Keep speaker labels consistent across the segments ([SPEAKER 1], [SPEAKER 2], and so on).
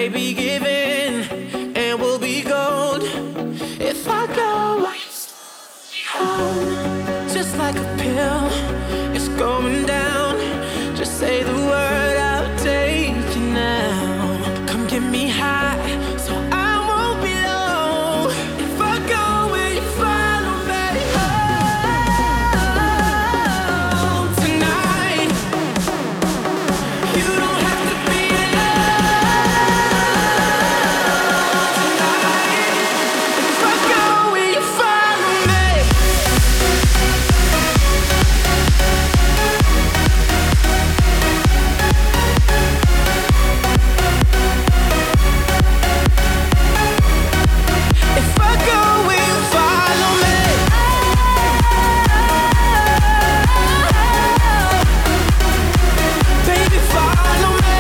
[SPEAKER 1] Baby, give in and we'll be gold. If I go, just like a pill, it's going down. Just say the word, I'll take you now. Come get me high, so I won't be low. If I go where you follow me, oh, tonight you don't have to be alone. Tonight, if I go where you follow me. If I go where you follow me, baby, follow me.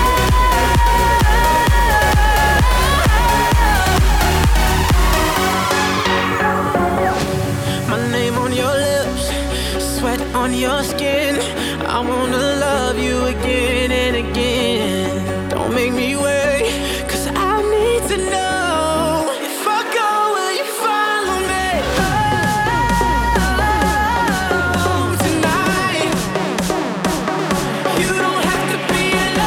[SPEAKER 1] My name on your lips, sweat on your skin. I wanna love you again and again. Don't make me wait, 'cause I need to know. If I go, will you follow me? Oh, tonight you don't have to be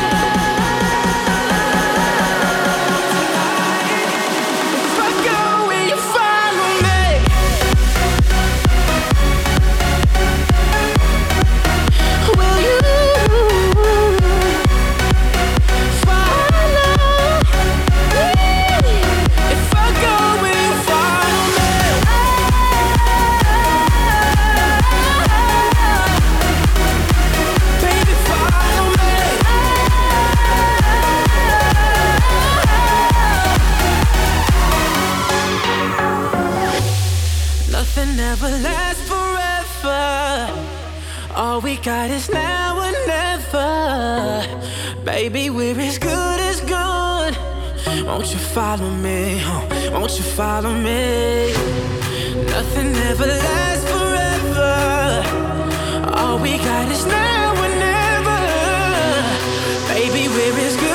[SPEAKER 1] alone. Tonight, if I go, will you follow me? Will you follow me? If I go, will you follow me? Baby, follow me. Nothing ever lasts forever. All we got is now or never. Baby, we're as good as gone. Won't you follow me? Huh? Won't you follow me? Nothing ever lasts forever. All we got is now or never. Baby, we're as good